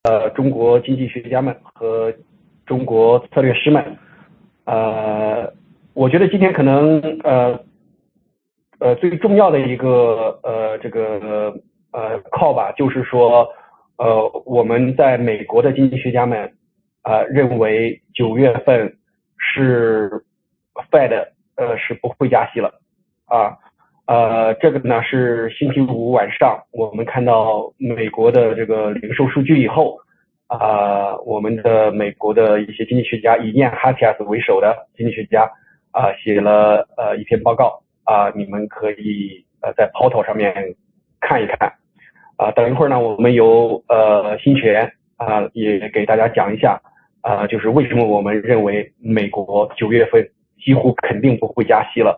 中国经济学家们和中国策略师们。我觉得今天可能最重要的一个call 吧，就是说我们在美国的经济学家们认为9月份是 Fed 是不会加息了这个呢是星期五晚上我们看到美国的这个零售数据以后我们的美国的一些经济学家以念哈提亚斯为首的经济学家写了一篇报告你们可以在 Portal 上面看一看等一会儿呢我们由新泉也给大家讲一下就是为什么我们认为美国9月份几乎肯定不会加息了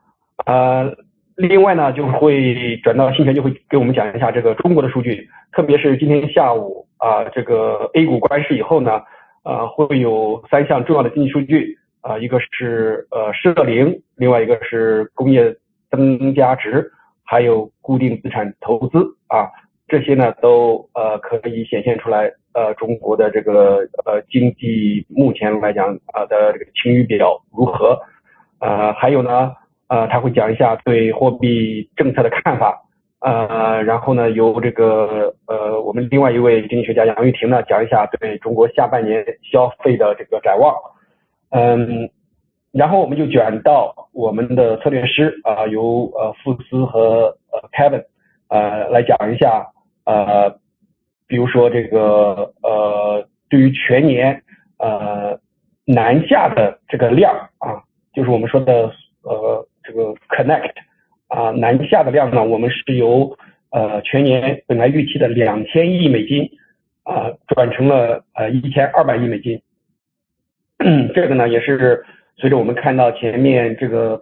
另外呢就会转到新泉就会给我们讲一下这个中国的数据，特别是今天下午这个 A 股关市以后呢会有3项重要的经济数据一个是社零，另外一个是工业增加值，还有固定资产投资这些呢都可以显现出来中国的这个经济目前来讲的这个晴雨表如何还有呢他会讲一下对货币政策的看法然后呢由这个我们另外一位经济学家杨玉婷呢讲一下对中国下半年消费的这个展望然后我们就卷到我们的策略师由富斯和Kevin 来讲一下比如说这个对于全年南下的这个量就是我们说的这个 connect 南下的量呢我们是由全年本来预期的2000亿美金转成了1200亿美金这个呢也是随着我们看到前面这个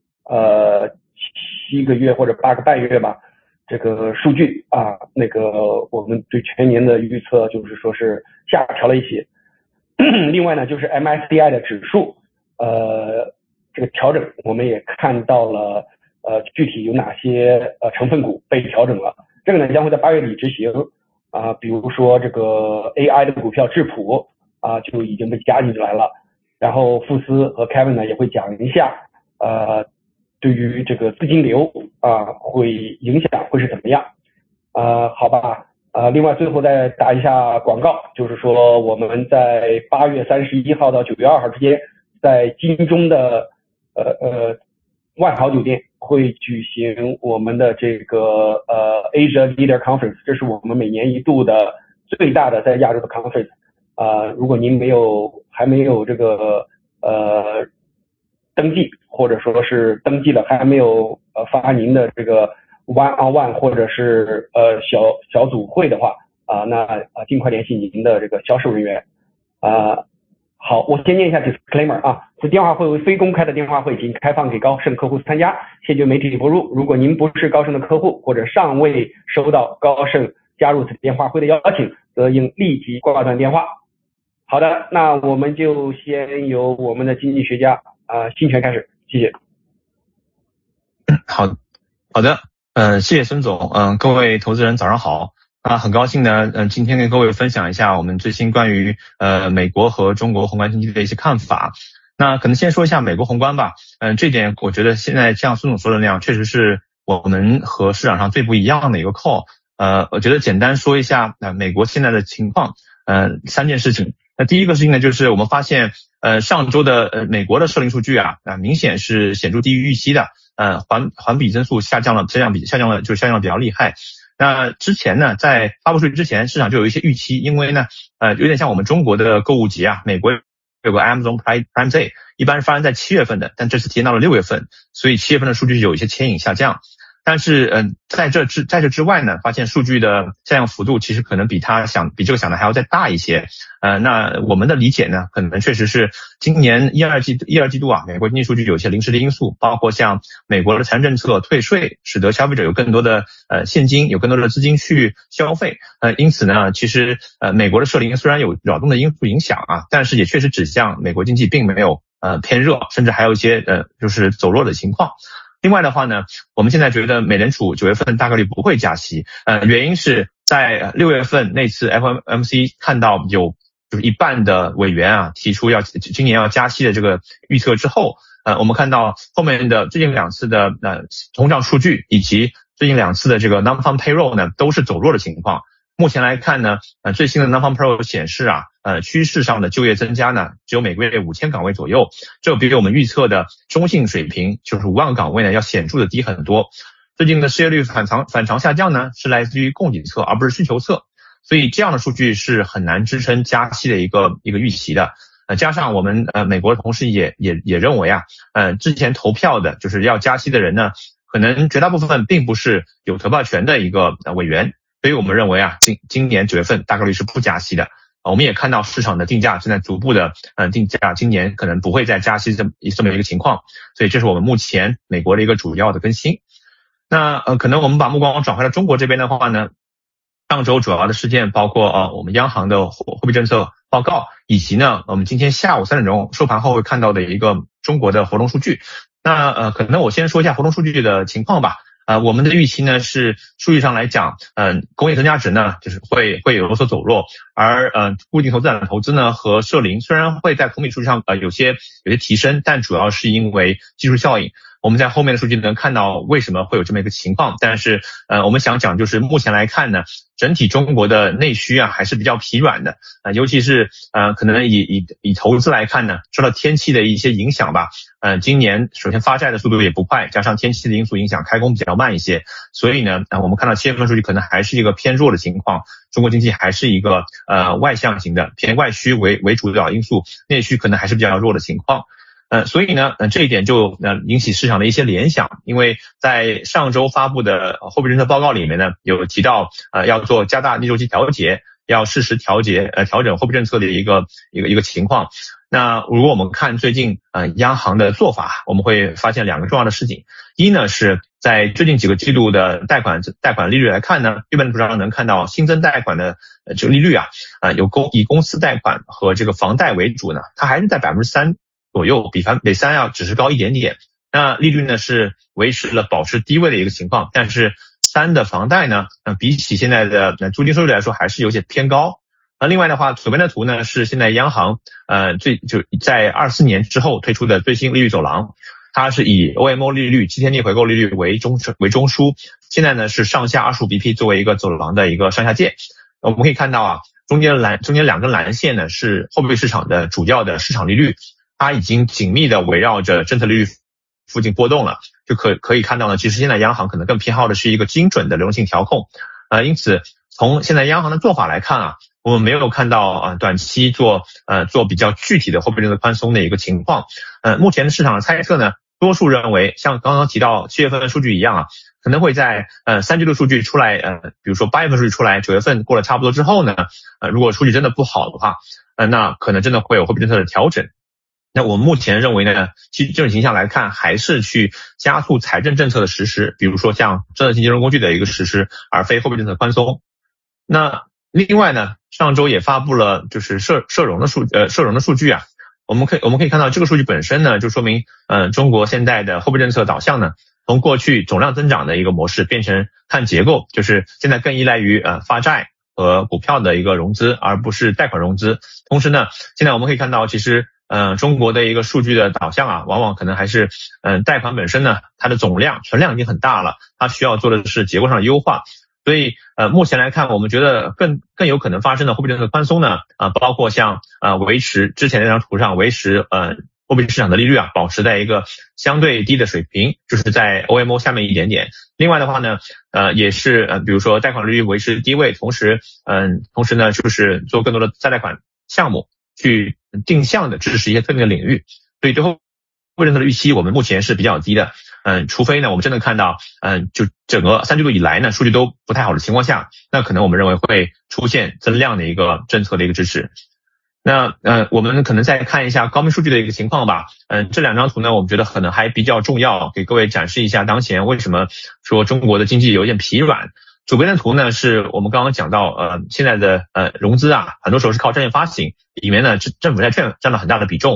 7个月或者8个半月吧这个数据那个我们对全年的预测就是说是下调了一些另外呢就是 MSCI 的指数这个调整我们也看到了具体有哪些成分股被调整了这个呢将会在8月底执行比如说这个 AI 的股票智谱就已经被加进来了然后富斯和 Kevin 呢也会讲一下对于这个资金流会影响会是怎么样好吧另外最后再打一下广告就是说我们在8月31号到9月2号之间在金钟的万豪酒店会举行我们的这个Asia Leader Conference 这是我们每年一度的最大的在亚洲的 conference如果您还没有这个登记或者说是登记了还没有发您的这个 one on one 或者是小组会的话那尽快联系您的这个销售人员好，我先念一下 disclaimer 此电话会为非公开的电话会，仅开放给高盛客户参加，谢绝媒体播入。如果您不是高盛的客户，或者尚未收到高盛加入此电话会的邀请，则应立即挂断电话。好的，那我们就先由我们的经济学家新泉开始，谢谢。 好的，谢谢孙总，各位投资人早上好。很高兴呢，今天跟各位分享一下我们最新关于美国和中国宏观经济的一些看法。那可能先说一下美国宏观吧，这点我觉得现在像孙总说的那样，确实是我们和市场上最不一样的一个 call。我觉得简单说一下美国现在的情况，3件事情。那第一个事情呢，就是我们发现上周的美国的社零数据明显是显著低于预期的，环比增速下降了比较厉害。那之前呢，在发布数据之前，市场就有一些预期，因为呢，有点像我们中国的购物节美国有个 Amazon Prime Day， 一般是发生在7月份的，但这次提前到了6月份，所以7月份的数据有一些牵引下降。但是在这之外呢，发现数据的下降幅度其实可能比这个想的还要再大一些。那我们的理解呢，可能确实是今年一二季度美国经济数据有些临时的因素，包括像美国的财政政策退税，使得消费者有更多的现金，有更多的资金去消费。因此呢，其实美国的社零虽然有扰动的因素影响但是也确实指向美国经济并没有偏热，甚至还有一些就是走弱的情况。另外的话呢，我们现在觉得美联储9月份大概率不会加息，原因是在6月份那次 FOMC 看到有就是一半的委员啊提出今年要加息的这个预测之后，我们看到后面的最近2次的通胀数据以及最近2次的这个 non-farm payroll 呢都是走弱的情况。目前来看呢，最新的 non-farm payroll 显示啊，趋势上的就业增加呢只有每个月5000岗位左右，这比我们预测的中性水平就是5万个岗位呢要显著的低很多。最近的失业率反常下降呢是来自于供给侧而不是需求侧，所以这样的数据是很难支撑加息的一个预期的。加上我们美国的同事也认为啊，之前投票的就是要加息的人呢，可能绝大部分并不是有投票权的一个委员，所以我们认为啊，今年9月份大概率是不加息的。我们也看到市场的定价正在逐步的定价，今年可能不会再加息这么一个情况，所以这是我们目前美国的一个主要的更新。那可能我们把目光转回到中国这边的话呢，上周主要的事件包括我们央行的货币政策报告，以及呢我们今天下午3点钟收盘后会看到的一个中国的活动数据。那可能我先说一下活动数据的情况吧。我们的预期呢是数据上来讲，工业增加值呢就是会有所走弱，而固定投资的投资呢和社零虽然会在同比数据上有些提升，但主要是因为技术效应。我们在后面的数据能看到为什么会有这么一个情况，但是我们想讲就是目前来看呢，整体中国的内需啊还是比较疲软的，尤其是可能以投资来看呢，受到天气的一些影响吧。今年首先发债的速度也不快，加上天气的因素影响，开工比较慢一些，所以呢我们看到7月份数据可能还是一个偏弱的情况，中国经济还是一个外向型的偏外需为主导因素，内需可能还是比较弱的情况。所以呢这一点就引起市场的一些联想，因为在上周发布的货币政策报告里面呢，有提到要做加大逆周期调节，要适时调整货币政策的一个情况。那如果我们看最近央行的做法，我们会发现2个重要的事情。一呢是在最近几个季度的贷款利率来看呢，基本上能看到新增贷款的这个利率啊，以公司贷款和这个房贷为主呢，它还是在3%左右，比3%要只是高一点点。那利率呢是维持了保持低位的一个情况，但是3的房贷呢，比起现在的租金收入来说还是有些偏高。另外的话，左边的图呢是现在央行在24年之后推出的最新利率走廊，它是以 OMO 利率、7天期回购利率为中枢，现在呢是上下25 BP 作为一个走廊的一个上下界。我们可以看到啊，中间2根蓝线呢是货币市场的主要的市场利率，它已经紧密的围绕着政策利率附近波动了，就可以看到呢，其实现在央行可能更偏好的是一个精准的流动性调控。因此从现在央行的做法来看啊，我们没有看到短期做比较具体的货币政策宽松的一个情况。目前的市场的猜测呢，多数认为像刚刚提到7月份的数据一样啊，可能会在3季度数据出来，比如说8月份数据出来，9月份过了差不多之后呢，如果数据真的不好的话，那可能真的会有货币政策的调整。那我们目前认为呢，其实这种形象来看，还是去加速财政政策的实施，比如说像政策性金融工具的一个实施，而非货币政策宽松。那另外呢，上周也发布了就是社融的数据啊，我们可以看到这个数据本身呢，就说明中国现在的货币政策导向呢，从过去总量增长的一个模式变成看结构，就是现在更依赖于发债和股票的一个融资，而不是贷款融资。同时呢，现在我们可以看到其实中国的一个数据的导向啊，往往可能还是贷款本身呢，它的存量已经很大了，它需要做的是结构上的优化。所以目前来看，我们觉得更有可能发生的货币政策宽松呢，包括像维持之前那张图上维持货币市场的利率啊，保持在一个相对低的水平，就是在 OMO 下面一点点。另外的话呢，也是比如说贷款利率维持低位，同时呢，就是做更多的再贷款项目，去定向的支持一些特定的领域。所以对货币政策的预期，我们目前是比较低的。除非呢，我们真的看到就整个3季度以来呢，数据都不太好的情况下，那可能我们认为会出现增量的一个政策的一个支持。那我们可能再看一下高密数据的一个情况吧。这2张图呢，我们觉得可能还比较重要，给各位展示一下当前为什么说中国的经济有点疲软。左边的图呢，是我们刚刚讲到现在的融资啊，很多时候是靠债券发行，里面呢政府债券占了很大的比重。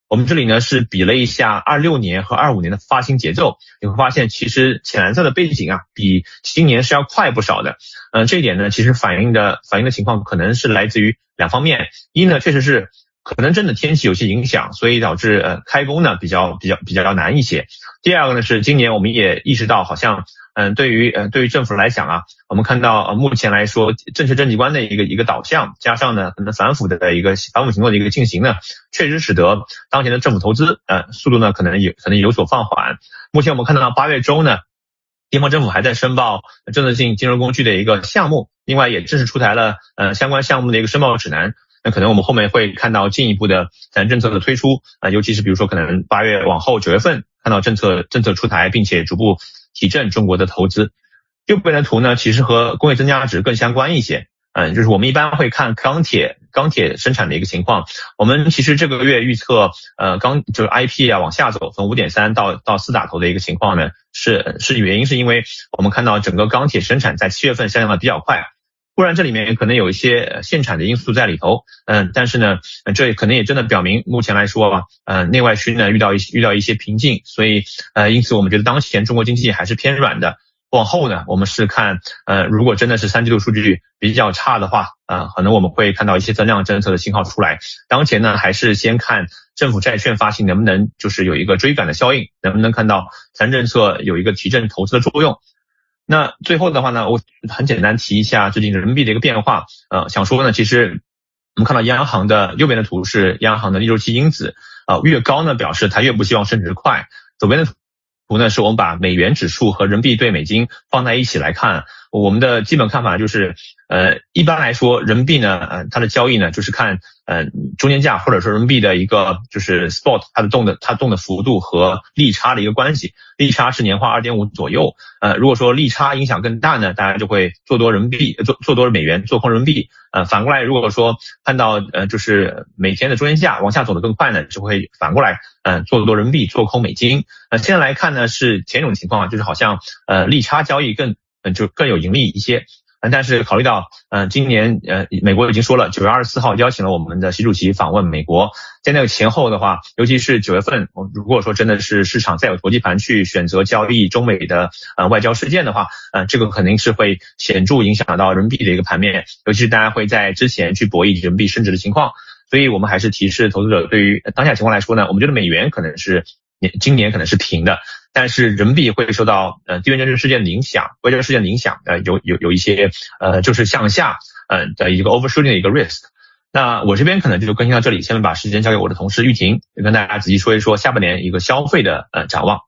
我们这里呢是比了一下26年和25年的发行节奏，你会发现其实浅蓝色的背景啊比今年是要快不少的。这一点呢其实反映的情况可能是来自于两方面。一呢确实是可能真的天气有些影响，所以导致开工呢比较难一些。第二个呢是今年我们也意识到好像对于政府来讲啊，我们看到目前来说政企观的一个导向，加上呢可能反腐行动的一个进行呢，确实使得当前的政府投资速度呢可能有所放缓。目前我们看到8月中呢，地方政府还在申报政策性金融工具的一个项目，另外也正式出台了相关项目的一个申报指南。那可能我们后面会看到进一步的政策的推出尤其是比如说可能8月往后9月份看到政策出台，并且逐步提振中国的投资。右边的图呢其实和工业增加值更相关一些，就是我们一般会看钢铁生产的一个情况。我们其实这个月预测就是 IP 往下走，从 5.3 到4打头的一个情况呢，原因是因为我们看到整个钢铁生产在7月份下降的比较快。固然这里面可能有一些限产的因素在里头，但是呢这可能也真的表明目前来说内外需呢遇到一些瓶颈，所以因此我们觉得当前中国经济还是偏软的。往后呢我们是看如果真的是3季度数据比较差的话可能我们会看到一些增量政策的信号出来。当前呢还是先看政府债券发行能不能就是有一个追赶的效应，能不能看到财政政策有一个提振投资的作用。那最后的话呢，我很简单提一下最近人民币的一个变化。想说呢，其实我们看到央行的右边的图是央行的逆周期因子，越高呢表示它越不希望升值快。左边的图呢是我们把美元指数和人民币对美金放在一起来看。我们的基本看法就是一般来说人民币呢它的交易呢就是看中间价或者说人民币的一个就是 spot 它动的幅度和利差的一个关系。利差是年化 2.5 左右，如果说利差影响更大呢，大家就会做多人民币做多美元，做空人民币。反过来如果说看到就是每天的中间价往下走得更快呢，就会反过来做多人民币，做空美金。现在来看呢是前种情况，就是好像利差交易更有盈利一些。但是考虑到今年美国已经说了9月24号邀请了我们的习主席访问美国，在那个前后的话，尤其是9月份如果说真的是市场再有投机盘去选择交易中美的外交事件的话，这个肯定是会显著影响到人民币的一个盘面，尤其是大家会在之前去博弈人民币升值的情况。所以我们还是提示投资者，对于当下情况来说呢，我们觉得美元可能是今年可能是平的，但是人民币会受到地缘政治事件的影响，外交事件的影响，有一些就是向下的一个 overshooting 的一个 risk。那我这边可能就更新到这里，下面把时间交给我的同事玉婷，跟大家仔细说一说下半年一个消费的展望。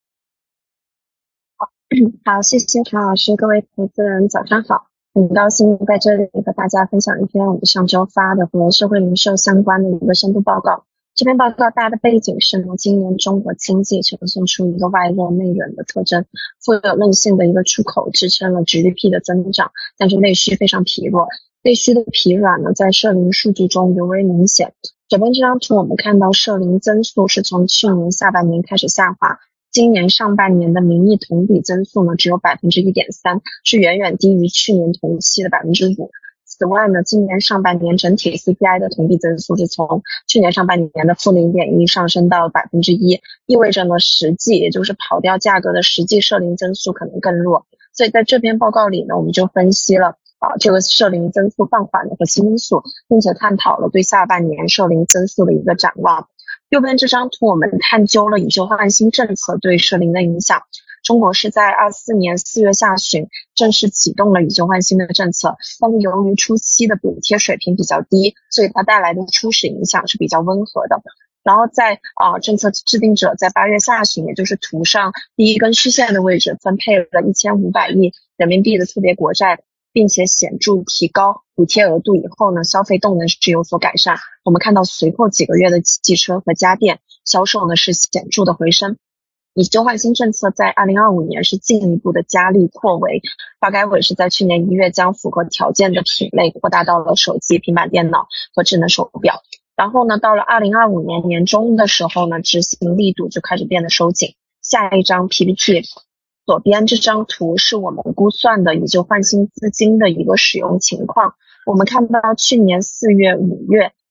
好，谢谢常老师，各位投资人早上好。很高兴在这里和大家分享一篇我们上周发的和社会零售相关的一个深度报告。这篇报告大的背景是呢，今年中国经济呈现出一个外热内冷的特征，富有韧性的一个出口支撑了 GDP 的增长，但是内需非常疲弱。内需的疲软呢，在社零数据中尤为明显。左边这张图我们看到社零增速是从去年下半年开始下滑，今年上半年的名义同比增速呢只有 1.3%， 是远远低于去年同期的 5%。此外呢，今年上半年整体 CPI 的同比增速是从去年上半年的负 0.1 上升到 1%， 意味着呢实际也就是跑掉价格的实际社零增速可能更弱。所以在这篇报告里呢，我们就分析了这个社零增速放缓的核心因素，并且探讨了对下半年社零增速的一个展望。右边这张图我们探究了以旧换新政策对社零的影响。中国是在24年4月下旬正式启动了以旧换新的政策，但是由于初期的补贴水平比较低，所以它带来的初始影响是比较温和的。然后在政策制定者在8月下旬，也就是图上第一根虚线的位置，分配了1500亿人民币的特别国债，并且显著提高补贴额度以后呢，消费动能是有所改善。我们看到随后几个月的汽车和家电销售呢是显著的回升。以旧换新政策在2025年是进一步的加力扩围，发改委是在去年1月将符合条件的品类扩大到了手机、平板电脑和智能手表。然后呢，到了2025年年中的时候呢，执行力度就开始变得收紧。下一张 PPT， 左边这张图是我们估算的以旧换新资金的一个使用情况。我们看到去年4月、5月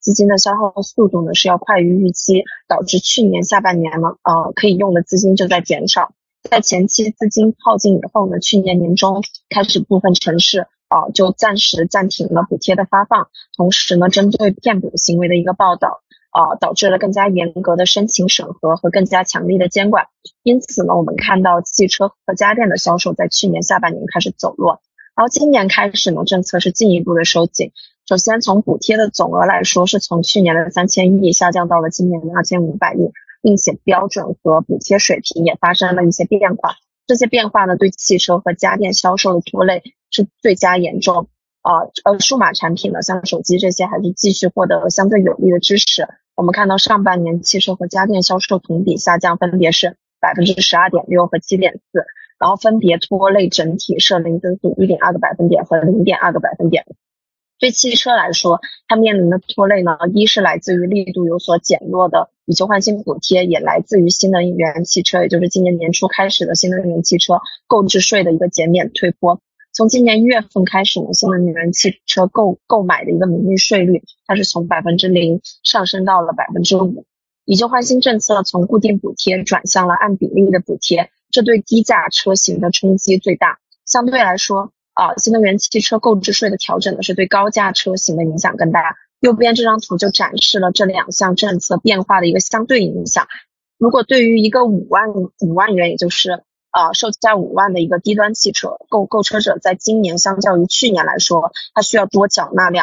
资金的消耗速度呢是要快于预期，导致去年下半年呢可以用的资金就在减少。在前期资金耗尽以后呢，去年年中开始部分城市就暂时暂停了补贴的发放，同时呢，针对骗补行为的一个报道导致了更加严格的申请审核和更加强力的监管。因此呢，我们看到汽车和家电的销售在去年下半年开始走弱，然后今年开始呢，政策是进一步的收紧。首先从补贴的总额来说，是从去年的3000亿下降到了今年的2500亿，并且标准和补贴水平也发生了一些变化。这些变化呢，对汽车和家电销售的拖累是最加严重。数码产品呢，像手机这些还是继续获得相对有力的支持。我们看到上半年汽车和家电销售同比下降分别是 12.6% 和 7.4%， 然后分别拖累整体社零增速 1.2 个百分点和 0.2 个百分点。对汽车来说，它面临的拖累呢，一是来自于力度有所减弱的以旧换新补贴，也来自于新能源汽车，也就是今年年初开始的新能源汽车购置税的一个减免退坡。从今年1月份开始呢，新能源汽车购买的一个名义税率，它是从 0% 上升到了 5%。以旧换新政策从固定补贴转向了按比例的补贴，这对低价车型的冲击最大。相对来说新能源汽车购置税的调整呢，是对高价车型的影响更大。右边这张图就展示了这两项政策变化的一个相对影响。如果对于一个5万元，也就是售价5万的一个低端汽车，购车者在今年相较于去年来说，他需要多缴纳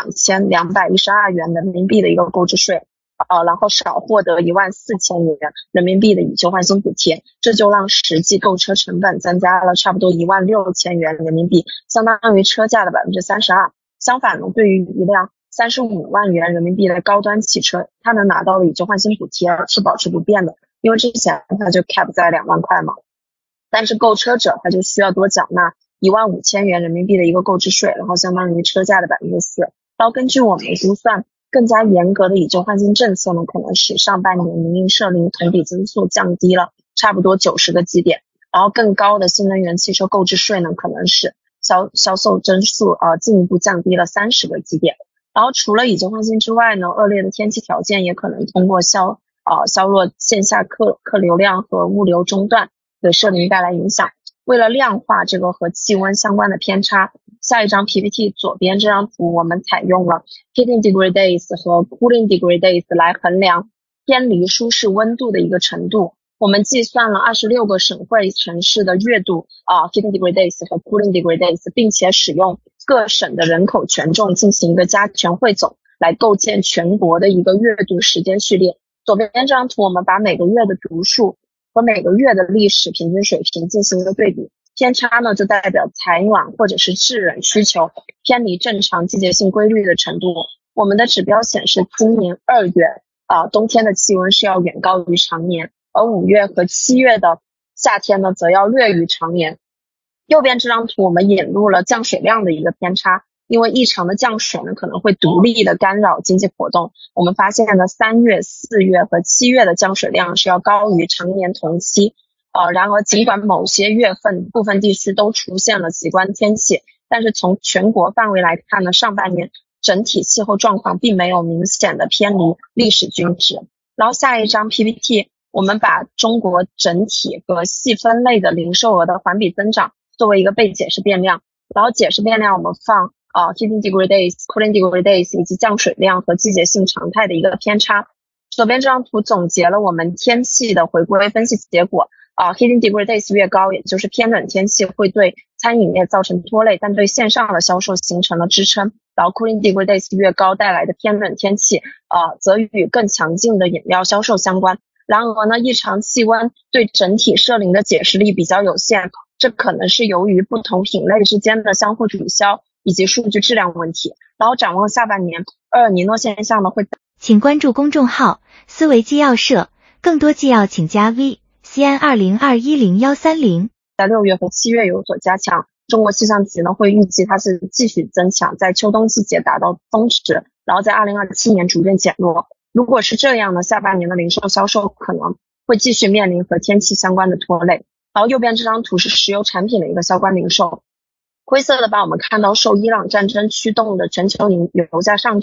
2212元人民币的一个购置税，然后少获得14000元人民币的以旧换新补贴，这就让实际购车成本增加了差不多16000元人民币，相当于车价的 32%。相反呢，对于一辆35万元人民币的高端汽车，它能拿到的以旧换新补贴是保持不变的，因为之前它就 cap 在2万块嘛。但是购车者他就需要多缴纳15000元人民币的一个购置税，然后相当于车价的 4%。然后根据我们的估算，更加严格的以旧换新政策呢，可能使上半年民营社零同比增速降低了差不多90个基点，然后更高的新能源汽车购置税呢，可能使销售增速进一步降低了30个基点。然后除了以旧换新之外呢，恶劣的天气条件也可能通过削弱线下客流量和物流中断，给社零带来影响。为了量化这个和气温相关的偏差，下一张 PPT 左边这张图，我们采用了 heating degree days 和 cooling degree days 来衡量偏离舒适温度的一个程度。我们计算了26个省会城市的月度heating degree days 和 cooling degree days， 并且使用各省的人口权重进行一个加权汇总，来构建全国的一个月度时间序列。左边这张图，我们把每个月的读数和每个月的历史平均水平进行一个对比，偏差呢就代表采暖或者是制冷需求偏离正常季节性规律的程度。我们的指标显示，今年2月冬天的气温是要远高于常年，而5月和7月的夏天呢则要略于常年。右边这张图我们引入了降水量的一个偏差，因为异常的降水呢可能会独立的干扰经济活动。我们发现呢3月、4月和7月的降水量是要高于常年同期。然而尽管某些月份部分地区都出现了极端天气，但是从全国范围来看呢，上半年整体气候状况并没有明显的偏离历史均值。然后下一张 PPT 我们把中国整体和细分类的零售额的环比增长作为一个被解释变量，然后解释变量我们放heating degree days, cooling degree days 以及降水量和季节性常态的一个偏差。左边这张图总结了我们天气的回归分析结果。heating degree days 越高，也就是偏冷天气会对餐饮业造成拖累，但对线上的销售形成了支撑。然后 cooling degree days 越高带来的偏冷天气则与更强劲的饮料销售相关。然而呢，异常气温对整体社零的解释力比较有限，这可能是由于不同品类之间的相互抵消以及数据质量问题。然后展望下半年，厄尔尼诺现象呢会， 请关注公众号思维纪要社，更多纪要请加 VCN20210130。 在6月和7月有所加强，中国气象局呢会预计它是继续增强，在秋冬季节达到峰值，然后在2027年逐渐减弱。如果是这样呢，下半年的零售销售可能会继续面临和天气相关的拖累。然后右边这张图是石油产品的一个相关零售，灰色的把我们看到受伊朗战争驱动的全球油价上涨，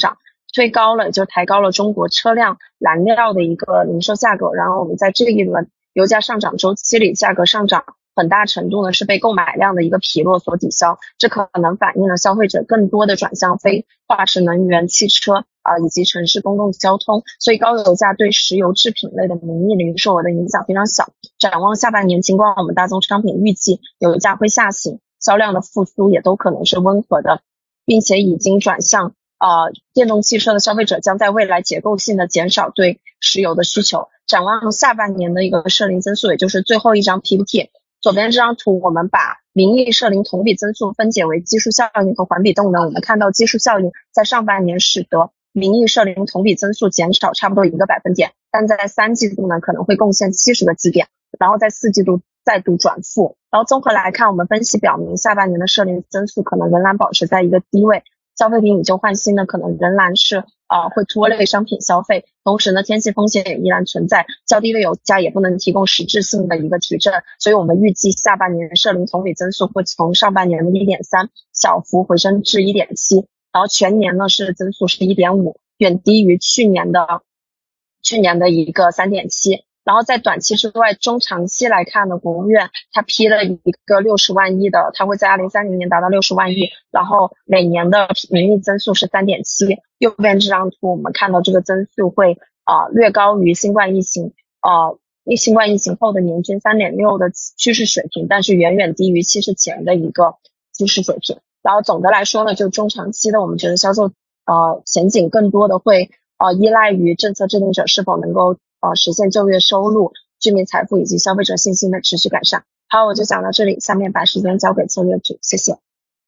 推高了，也就抬高了中国车辆燃料的一个零售价格。然后我们在这一轮油价上涨周期里，价格上涨很大程度呢是被购买量的一个疲弱所抵消，这可能反映了消费者更多的转向非化石能源、汽车以及城市公共交通，所以高油价对石油制品类的名义零售额的影响非常小。展望下半年，尽管我们大宗商品预计油价会下行，销量的复苏也都可能是温和的，并且已经转向电动汽车的消费者将在未来结构性的减少对石油的需求。展望下半年的一个社零增速，也就是最后一张 PPT， 左边这张图我们把名义社零同比增速分解为基数效应和环比动能。我们看到基数效应在上半年使得名义社零同比增速减少差不多1个百分点，但在3季度呢可能会贡献70个基点，然后在4季度再度转负。然后综合来看，我们分析表明下半年的社零增速可能仍然保持在一个低位，消费品以旧换新呢可能仍然是会拖累商品消费，同时呢天气风险也依然存在，较低的油价也不能提供实质性的一个提振，所以我们预计下半年社零同比增速会从上半年的 1.3 小幅回升至 1.7， 然后全年呢是增速是 1.5， 远低于去年的一个 3.7。然后在短期之外，中长期来看呢，国务院它批了一个60万亿的，它会在2030年达到60万亿，然后每年的名义增速是 3.7。 右边这张图我们看到这个增速会略高于新冠疫情后的年均 3.6 的趋势水平，但是远远低于其实前的一个趋势水平。然后总的来说呢，就中长期的我们觉得销售前景更多的会依赖于政策制定者是否能够实现就业收入、居民财富以及消费者信心的持续改善。好，我就讲到这里，下面把时间交给策略组，谢谢。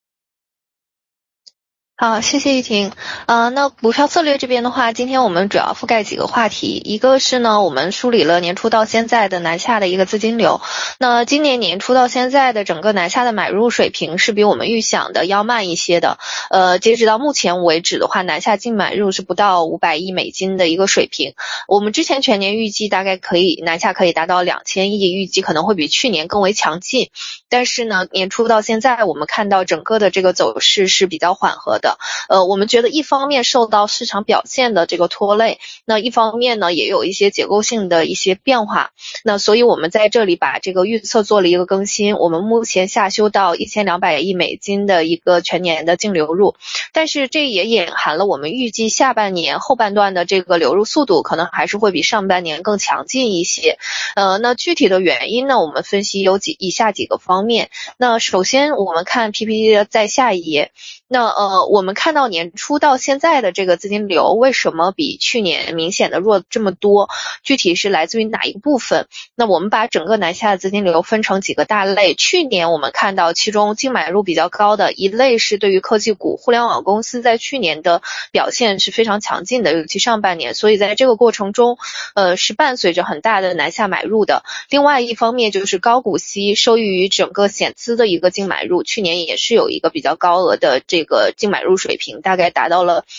好，谢谢玉婷。那股票策略这边的话，今天我们主要覆盖几个话题。一个是呢，我们梳理了年初到现在的南下的一个资金流。那今年年初到现在的整个南下的买入水平是比我们预想的要慢一些的。截止到目前为止的话，南下净买入是不到500亿美金的一个水平。我们之前全年预计大概南下可以达到2000亿，预计可能会比去年更为强劲。但是呢，年初到现在我们看到整个的这个走势是比较缓和的。我们觉得一方面受到市场表现的这个拖累，那一方面呢也有一些结构性的一些变化。那所以我们在这里把这个预测做了一个更新，我们目前下修到1200亿美金的一个全年的净流入，但是这也隐含了我们预计下半年后半段的这个流入速度可能还是会比上半年更强劲一些。那具体的原因呢，我们分析有以下几个方面。那首先我们看 PPT 在下一页。那我们看到年初到现在的这个资金流为什么比去年明显的弱这么多，具体是来自于哪一个部分？那我们把整个南下的资金流分成几个大类。去年我们看到其中净买入比较高的一类是对于科技股、互联网公司，在去年的表现是非常强劲的，尤其上半年，所以在这个过程中是伴随着很大的南下买入的。另外一方面就是高股息受益于整个险资的一个净买入，去年也是有一个比较高额的这个净买入水平，大概达到了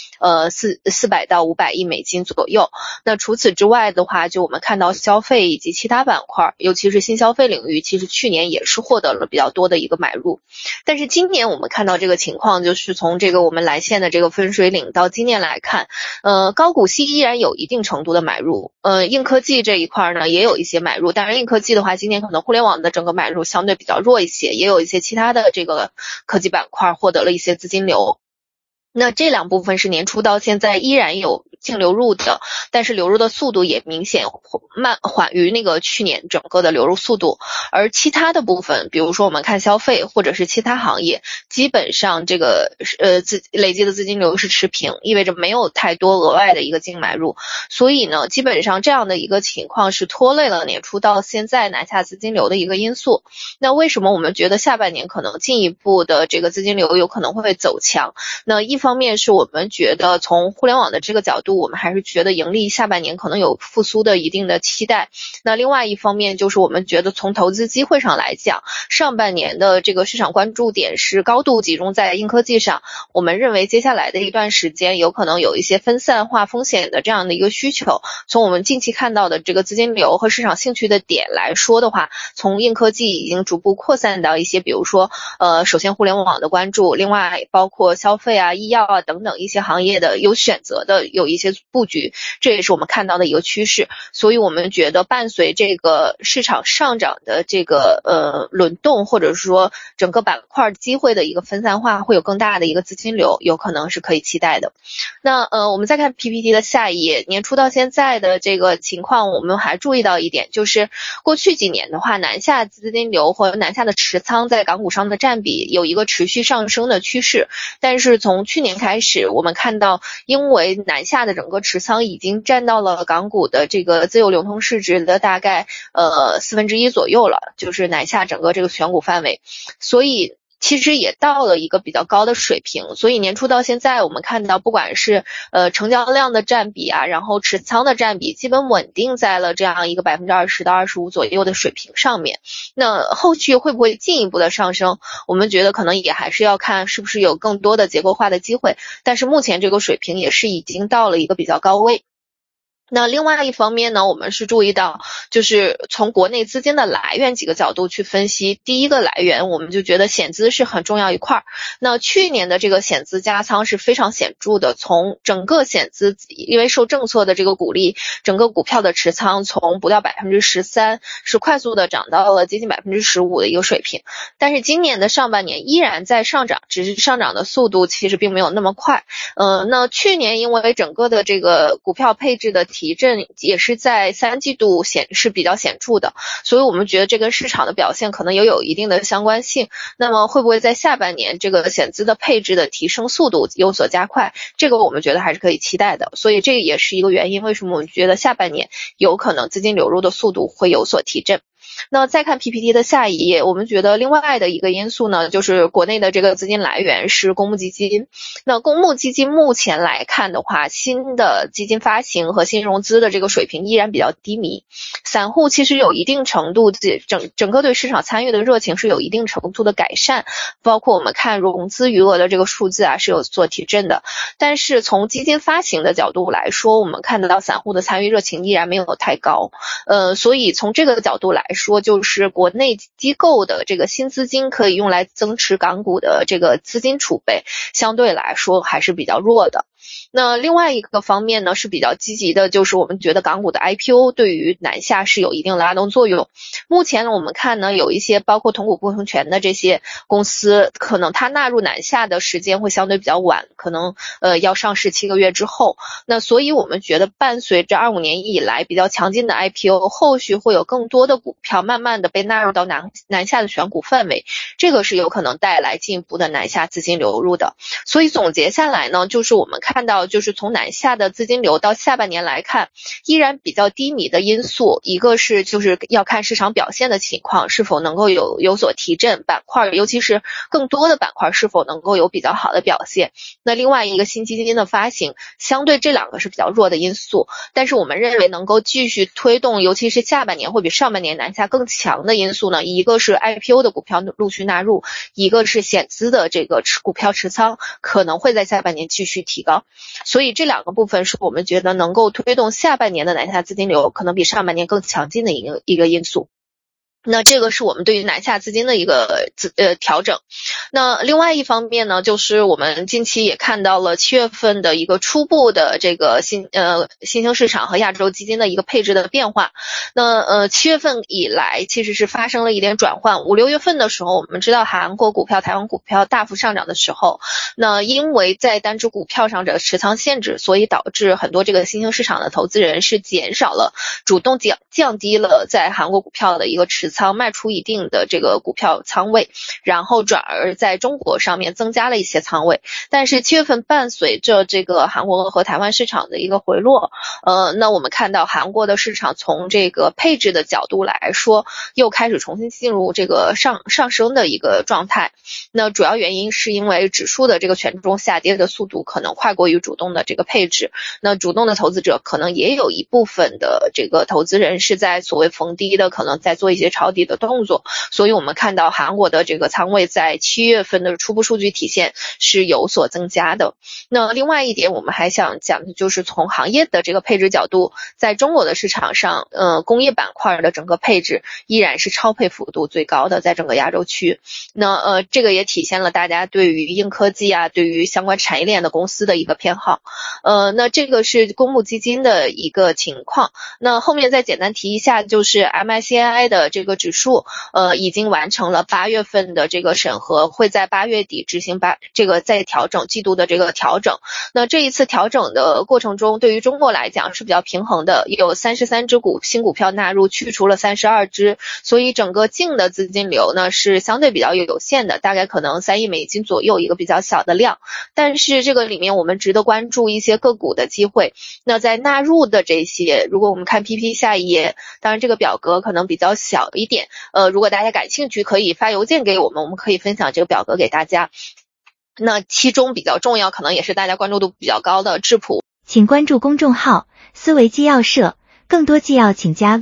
400到500亿美金左右。那除此之外的话，就我们看到消费以及其他板块，尤其是新消费领域，其实去年也是获得了比较多的一个买入。但是今年我们看到这个情况，就是从这个我们蓝线的这个分水岭到今年来看，高股息依然有一定程度的买入，硬科技这一块呢也有一些买入，当然硬科技的话，今年可能互联网的整个买入相对比较弱一些，也有一些其他的这个科技板块获得了一些资金流。那这两部分是年初到现在依然有净流入的，但是流入的速度也明显缓于那个去年整个的流入速度。而其他的部分，比如说我们看消费或者是其他行业，基本上这个累积的资金流是持平，意味着没有太多额外的一个净买入。所以呢，基本上这样的一个情况是拖累了年初到现在南下资金流的一个因素。那为什么我们觉得下半年可能进一步的这个资金流有可能会走强？那一方面是我们觉得从互联网的这个角度， 度，我们还是觉得盈利下半年可能有复苏的一定的期待。那另外一方面就是我们觉得从投资机会上来讲，上半年的这个市场关注点是高度集中在硬科技上，我们认为接下来的一段时间有可能有一些分散化风险的这样的一个需求。从我们近期看到的这个资金流和市场兴趣的点来说的话，从硬科技已经逐步扩散到一些比如说首先互联网的关注，另外包括消费啊、医药啊等等一些行业的有选择的有一些布局，这也是我们看到的一个趋势。所以我们觉得伴随这个市场上涨的这个轮动，或者说整个板块机会的一个分散化，会有更大的一个资金流，有可能是可以期待的。那我们再看 PPT 的下一页，年初到现在的这个情况，我们还注意到一点，就是过去几年的话，南下资金流和南下的持仓在港股上的占比有一个持续上升的趋势，但是从去年开始，我们看到因为南下的整个持仓已经占到了港股的这个自由流通市值的大概1/4左右了，就是南下整个这个选股范围，所以其实也到了一个比较高的水平。所以年初到现在我们看到不管是成交量的占比啊，然后持仓的占比基本稳定在了这样一个20%到25%左右的水平上面。那后续会不会进一步的上升，我们觉得可能也还是要看是不是有更多的结构化的机会，但是目前这个水平也是已经到了一个比较高位。那另外一方面呢，我们是注意到就是从国内资金的来源几个角度去分析。第一个来源我们就觉得险资是很重要一块，那去年的这个险资加仓是非常显著的，从整个险资因为受政策的这个鼓励，整个股票的持仓从不到 13% 是快速的涨到了接近 15% 的一个水平。但是今年的上半年依然在上涨，只是上涨的速度其实并没有那么快。那去年因为整个的这个股票配置的提振也是在3季度是比较显著的，所以我们觉得这跟市场的表现可能也有一定的相关性。那么会不会在下半年这个险资的配置的提升速度有所加快，这个我们觉得还是可以期待的。所以这也是一个原因，为什么我们觉得下半年有可能资金流入的速度会有所提振。那再看 PPT 的下一页，我们觉得另外的一个因素呢，就是国内的这个资金来源是公募基金。那公募基金目前来看的话，新的基金发行和新融资的这个水平依然比较低迷，散户其实有一定程度整个对市场参与的热情是有一定程度的改善，包括我们看融资余额的这个数字啊是有所提振的。但是从基金发行的角度来说，我们看得到散户的参与热情依然没有太高。所以从这个角度来说，就是国内机构的这个新资金可以用来增持港股的这个资金储备，相对来说还是比较弱的。那另外一个方面呢是比较积极的，就是我们觉得港股的 IPO 对于南下是有一定拉动作用。目前我们看呢，有一些包括同股不同权的这些公司，可能它纳入南下的时间会相对比较晚，可能要上市7个月之后。那所以我们觉得伴随着25年以来比较强劲的 IPO， 后续会有更多的股票慢慢的被纳入到南下的选股范围，这个是有可能带来进一步的南下资金流入的。所以总结下来呢，就是我们看到就是从南下的资金流到下半年来看，依然比较低迷的因素，一个是就是要看市场表现的情况是否能够有所提振，板块尤其是更多的板块是否能够有比较好的表现。那另外一个新基金的发行，相对这两个是比较弱的因素，但是我们认为能够继续推动尤其是下半年会比上半年南下更强的因素呢，一个是 IPO 的股票陆续纳入，一个是险资的这个股票持仓可能会在下半年继续提高。所以这两个部分是我们觉得能够推动下半年的南下资金流可能比上半年更强劲的一个因素。那这个是我们对于南下资金的一个调整。那另外一方面呢，就是我们近期也看到了7月份的一个初步的这个新兴市场和亚洲基金的一个配置的变化。那7月份以来其实是发生了一点转换。5、6月份的时候，我们知道韩国股票、台湾股票大幅上涨的时候，那因为在单只股票上的持仓限制，所以导致很多这个新兴市场的投资人是减少了主动降低了在韩国股票的一个持仓卖出一定的这个股票仓位，然后转而在中国上面增加了一些仓位。但是7月份伴随着这个韩国和台湾市场的一个回落，那我们看到韩国的市场从这个配置的角度来说，又开始重新进入这个上升的一个状态。那主要原因是因为指数的这个权重下跌的速度可能快过于主动的这个配置，那主动的投资者可能也有一部分的这个投资人是在所谓逢低的可能在做一些抄底的动作，所以我们看到韩国的这个仓位在7月份的初步数据体现是有所增加的。那另外一点我们还想讲的就是从行业的这个配置角度，在中国的市场上工业板块的整个配置依然是超配幅度最高的，在整个亚洲区。那这个也体现了大家对于硬科技啊，对于相关产业链的公司的一个偏好。那这个是公募基金的一个情况。那后面再简单提一下，就是 MSCI 的这个指数已经完成了8月份的这个审核，会在8月底执行这个再调整季度的这个调整。那这一次调整的过程中，对于中国来讲是比较平衡的，有33只新股票纳入，去除了32只，所以整个净的资金流呢是相对比较有限的，大概可能3亿美金左右一个比较小的量。但是这个里面我们值得关注一些个股的机会。那在纳入的这些，如果我们看 PP 下一页，当然这个表格可能比较小一点，如果大家感兴趣可以发邮件给我们可以分享这个表格给大家。那其中比较重要，可能也是大家关注度比较高的智谱。 请关注公众号思维纪要社，更多纪要请加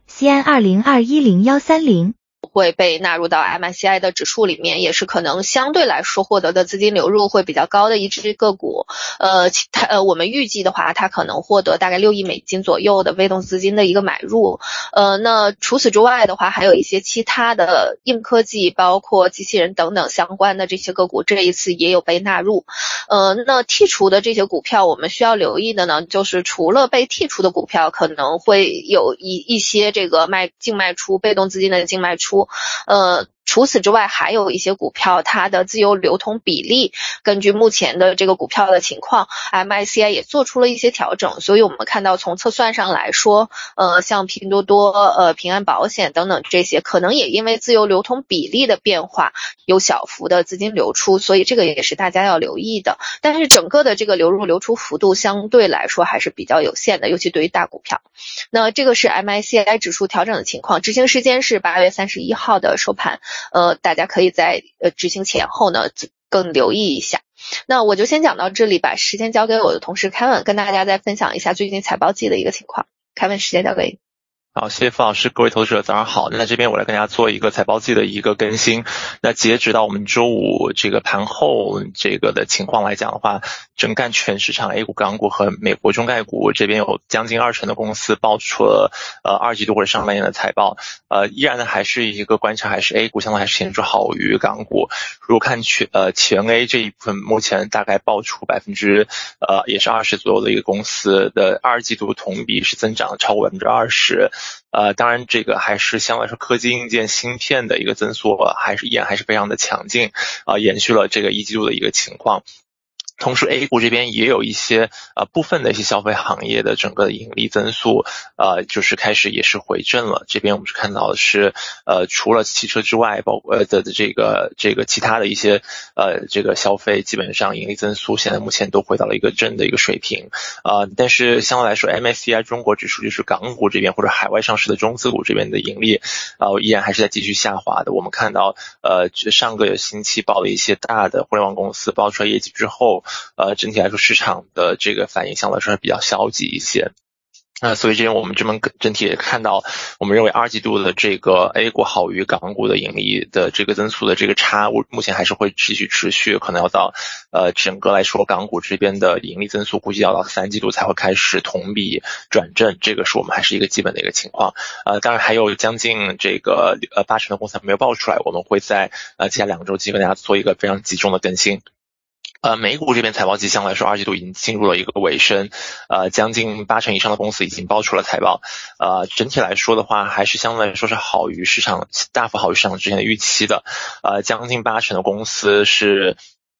V CN20210130。 会被纳入到 MSCI 的指数里面，也是可能相对来说获得的资金流入会比较高的一只个股。我们预计的话，它可能获得大概6亿美金左右的被动资金的一个买入。那除此之外的话，还有一些其他的硬科技，包括机器人等等相关的这些个股，这一次也有被纳入。那剔除的这些股票，我们需要留意的呢，就是除了被剔除的股票，可能会有一些这个净卖出，被动资金的净卖出。除此之外，还有一些股票它的自由流通比例，根据目前的这个股票的情况 MSCI 也做出了一些调整。所以我们看到从测算上来说，像拼多多、平安保险等等这些，可能也因为自由流通比例的变化有小幅的资金流出，所以这个也是大家要留意的。但是整个的这个流入流出幅度相对来说还是比较有限的，尤其对于大股票。那这个是 MSCI 指数调整的情况，执行时间是8月31号的收盘。大家可以在执行前后呢更留意一下。那我就先讲到这里，把时间交给我的同事 Kevin， 跟大家再分享一下最近财报季的一个情况。Kevin， 时间交给你。 好，谢谢付老师，各位投资者早上好。那这边我来跟大家做一个财报季的一个更新。那截止到我们周五这个盘后这个的情况来讲的话，整干全市场 A 股、港股和美国中概股这边有将近20%的公司报出了二季度或者上半年的财报。依然呢还是一个观察，还是 A 股相对还是显著好于港股。如果看全 A 这一部分，目前大概报出也是20%左右的一个公司的二季度同比是增长超过20%。当然这个还是相对来说科技硬件芯片的一个增速依然还是非常的强劲，延续了这个一季度的一个情况。同时 A 股这边也有一些部分的一些消费行业的整个的盈利增速就是开始也是回正了。这边我们是看到的是除了汽车之外，包括的这个其他的一些这个消费基本上盈利增速现在目前都回到了一个正的一个水平。但是相对来说 MSCI 中国指数就是港股这边或者海外上市的中资股这边的盈利依然还是在继续下滑的。我们看到上个星期报了一些大的互联网公司报出来业绩之后，整体来说市场的这个反应相对来说是比较消极一些。所以这边我们整体也看到，我们认为二季度的这个 A 股好于港股的盈利的这个增速的这个差，目前还是会持续，可能要到整个来说港股这边的盈利增速估计要到3季度才会开始同比转正，这个是我们还是一个基本的一个情况。当然还有将近这个80%的公司还没有报出来，我们会在接下来2个周期跟大家做一个非常集中的更新。美股这边财报季相对来说二季度已经进入了一个尾声，将近80%以上的公司已经报出了财报。整体来说的话，还是相对来说是好于市场，大幅好于市场之前的预期的。将近80%的公司是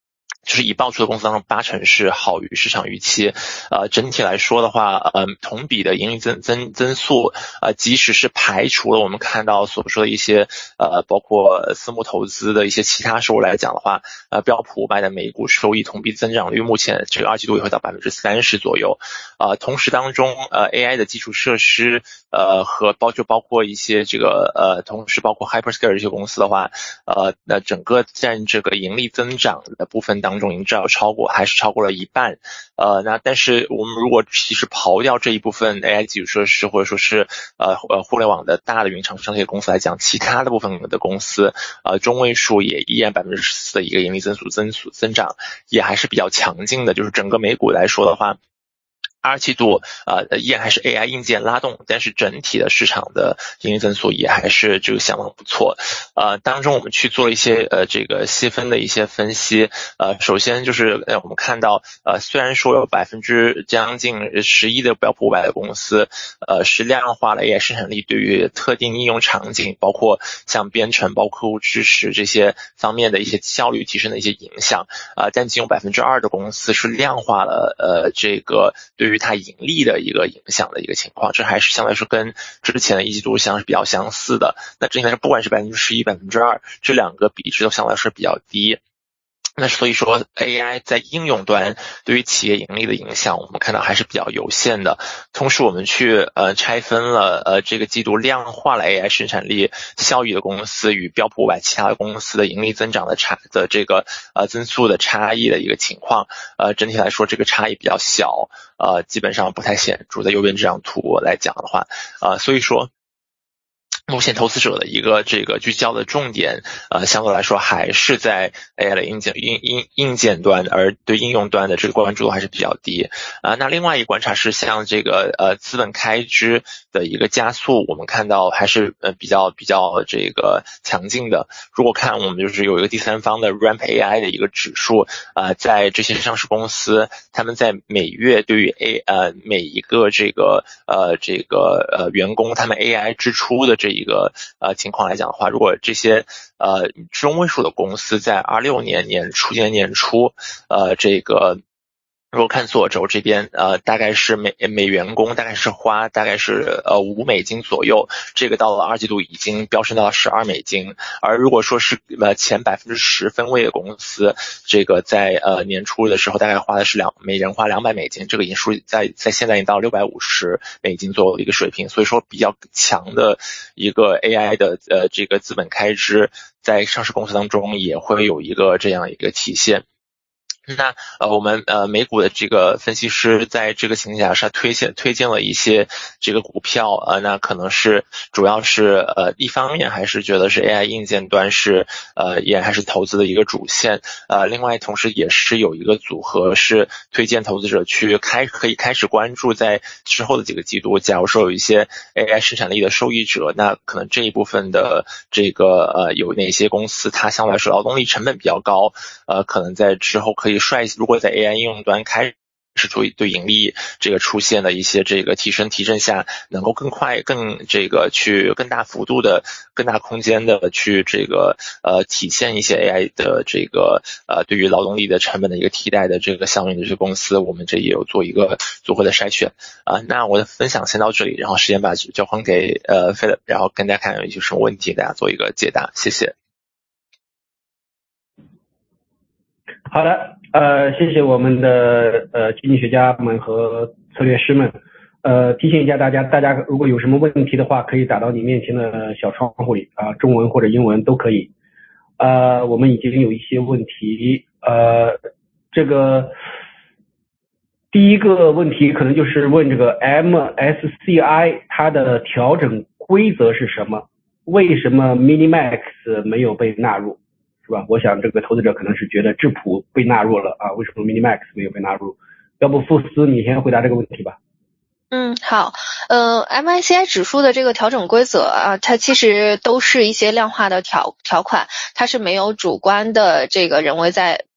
就是已爆出的公司当中80%是好于市场预期。整体来说的话，同比的盈利增速，即使是排除了我们看到所说的一些包括私募投资的一些其他收入来讲的话，标普500的每股收益同比增长率目前这个2季度也会到 30% 左右。同时当中AI 的基础设施和包括一些这个同时包括 Hyperscale 这些公司的话，那整个占这个盈利增长的部分当中已经超过了一半。那但是我们如果其实刨掉这一部分 AI 基础设施或者说是互联网的大的云厂商这些公司来讲，其他的部分的公司中位数也依然 14% 的一个盈利增长，也还是比较强劲的。就是整个美股来说的话，2季度依然还是 AI 硬件拉动，但是整体的市场的盈利增速也还是这个相当不错。当中我们去做了一些这个细分的一些分析。首先就是我们看到虽然说有将近11%的标普500的公司是量化了 AI 生产力对于特定应用场景，包括像编程包括客户支持这些方面的一些效率提升的一些影响，但仅有 2% 的公司是量化了这个对于它盈利的一个影响的一个情况，这还是相对来说跟之前的一季度是比较相似的。那这应该是不管是 11% 2%这两个比值都相对来说比较低。那所以说 AI 在应用端对于企业盈利的影响我们看到还是比较有限的。同时我们去拆分了这个季度量化了 AI 生产力效益的公司与标普500其他的公司的盈利增长的这个增速的差异的一个情况。整体来说这个差异比较小，基本上不太显著，在右边这张图来讲的话，所以说目前投资者的一个这个聚焦的重点相对来说还是在 AI 的硬件端，而对应用端的这个关注度还是比较低。那另外一个观察是像这个资本开支的一个加速，我们看到还是比较这个强劲的。如果看我们就是有一个第三方的 Ramp AI 的一个指数，在这些上市公司他们在每月对于每一个这个员工他们 AI 支出的这一个情况来讲的话，如果这些中位数的公司在26年今年年初这个如果看所有轴这边大概是每员工大概是花大概是$5左右，这个到了2季度已经飙升到了$12。而如果说是前10%分位的公司，这个在年初的时候大概花的是每人花$200，这个已经在现在已经到$650左右的一个水平。所以说比较强的一个 AI 的这个资本开支在上市公司当中也会有一个这样一个体现。那我们美股的这个分析师在这个情况下推荐了一些这个股票，那可能是主要是一方面还是觉得是 AI 硬件端是也还是投资的一个主线，另外同时也是有一个组合是推荐投资者可以开始关注在之后的几个季度，假如说有一些 AI 生产力的受益者，那可能这一部分的这个有哪些公司它相对来说劳动力成本比较高，可能在之后可以如果在 AI 应用端开始对盈利这个出现的一些这个提振下，能够更快这个去更大幅度的更大空间的去这个体现一些 AI 的这个对于劳动力的成本的一个替代的这个效应的这些公司，我们这也有做一个组合的筛选。那我的分享先到这里，然后时间把交还给Philip， 然后跟大家看有什么问题大家做一个解答，谢谢。 好的，谢谢我们的经济学家们和策略师们。提醒一下大家如果有什么问题的话，可以打到你面前的小窗户里中文或者英文都可以。我们已经有一些问题，这个第一个问题可能就是问这个 MSCI 它的调整规则是什么？为什么 Minimax 没有被纳入？是吧？我想这个投资者可能是觉得质朴被纳入了为什么 Minimax 没有被纳入？要不傅斯你先回答这个问题吧。 好，MSCI 指数的这个调整规则它其实都是一些量化的条款，它是没有主观的这个人为的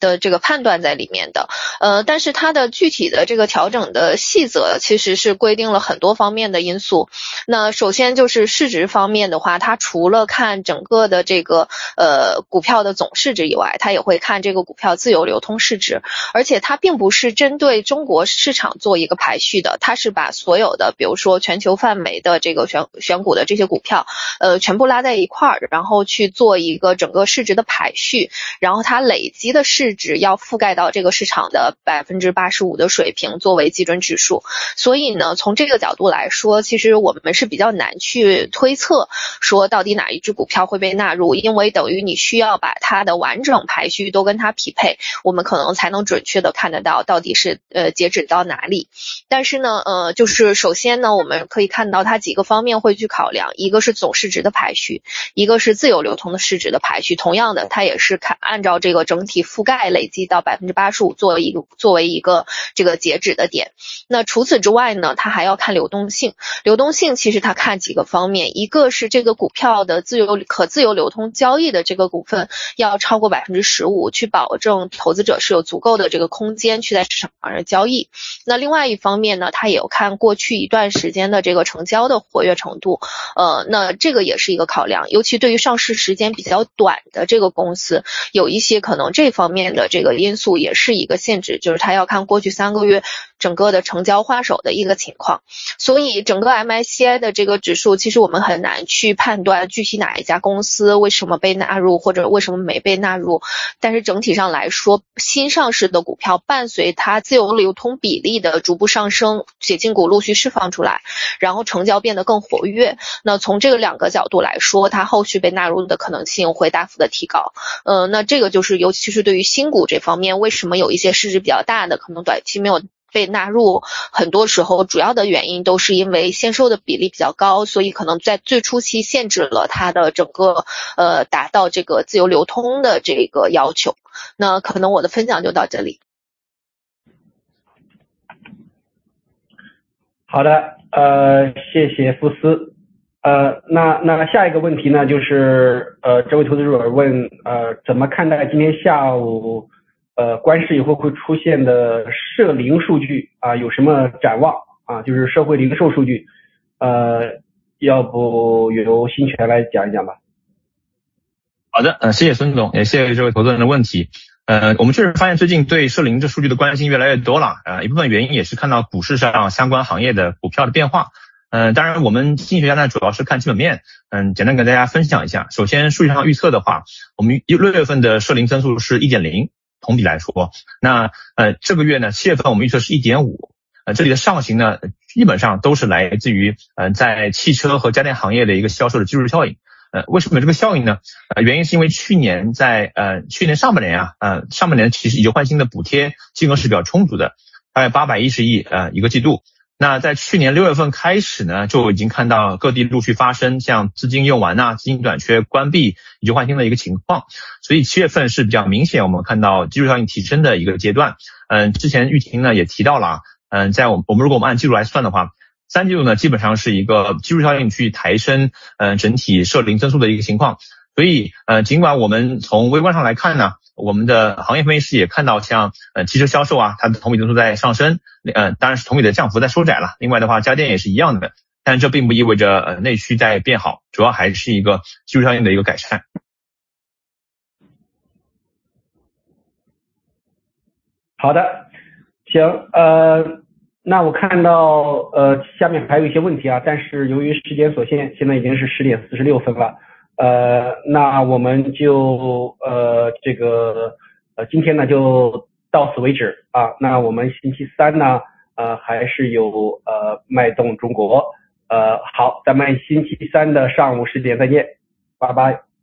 的这个判断在里面的。但是它的具体的这个调整的细则其实是规定了很多方面的因素。那首先就是市值方面的话，它除了看整个的这个股票的总市值以外，它也会看这个股票自由流通市值，而且它并不是针对中国市场做一个排序的，它是把所有的比如说全球范围的这个选股的这些股票全部拉在一块儿，然后去做一个整个市值的排序，然后它累积的市值要覆盖到这个市场的85%的水平作为基准指数。所以呢，从这个角度来说，其实我们是比较难去推测说到底哪一只股票会被纳入，因为等于你需要把它的完整排序都跟它匹配，我们可能才能准确的看得到底是截止到哪里。但是呢就是首先呢，我们可以看到它几个方面会去考量，一个是总市值的排序，一个是自由流通的市值的排序，同样的它也是按照这个整体覆盖累积到85%作为一个这个截止的点。那除此之外呢，它还要看流动性。流动性其实它看几个方面，一个是这个股票的可自由流通交易的这个股份要超过15%，去保证投资者是有足够的这个空间去在市场上交易。那另外一方面呢，它也有看过去一段时间的这个成交的活跃程度，那这个也是一个考量，尤其对于上市时间比较短的这个公司，有一些可能这方面的这个因素也是一个限制，就是它要看过去3个月整个的成交换手的一个情况。所以整个 MSCI 的这个指数，其实我们很难去判断具体哪一家公司为什么被纳入或者为什么没被纳入，但是整体上来说，新上市的股票伴随它自由流通比例的逐步上升，解禁股陆续释放出来，然后成交变得更活跃，那从这个2个角度来说，它后续被纳入的可能性会大幅的提高。那这个就是尤其是对于新股这方面，为什么有一些市值比较大的可能短期没有被纳入，很多时候主要的原因都是因为限售的比例比较高，所以可能在最初期限制了它的整个达到这个自由流通的这个要求。那可能我的分享就到这里。 好的，谢谢傅斯。那下一个问题呢，就是这位投资者问怎么看待今天下午关市以后会出现的社零数据啊，有什么展望啊？就是社会零售数据，要不由新权来讲一讲吧。 好的，谢谢孙总，也谢谢这位投资人的问题。我们确实发现最近对社零这数据的关心越来越多了，一部分原因也是看到股市上相关行业的股票的变化。当然我们经济学家呢主要是看基本面，简单跟大家分享一下。首先数据上预测的话，我们6月份的社零增速是 1.0， 同比来说。那这个月呢7月份我们预测是 1.5， 这里的上行呢基本上都是来自于在汽车和家电行业的一个销售的基数效应。为什么有这个效应呢？原因是因为去年上半年上半年其实以旧换新的补贴金额是比较充足的，大概810亿一个季度。那在去年6月份开始呢，就已经看到各地陆续发生像资金用完资金短缺、关闭、以旧换新的一个情况。所以7月份是比较明显我们看到基数效应提升的一个阶段。之前玉婷呢也提到了在我们如果我们按季度来算的话，3季度呢基本上是一个基数效应去抬升整体社零增速的一个情况。所以尽管我们从微观上来看呢，我们的行业分析师也看到像汽车销售它的同比增速在上升，当然是同比的降幅在收窄了。另外的话家电也是一样的，但这并不意味着内需在变好，主要还是一个基数效应的一个改善。 好的，行，那我看到下面还有一些问题但是由于时间所限，现在已经是10点46分了。那我们就今天呢就到此为止那我们星期三呢还是有脉动中国。好，咱们星期三的上午10点再见，拜拜。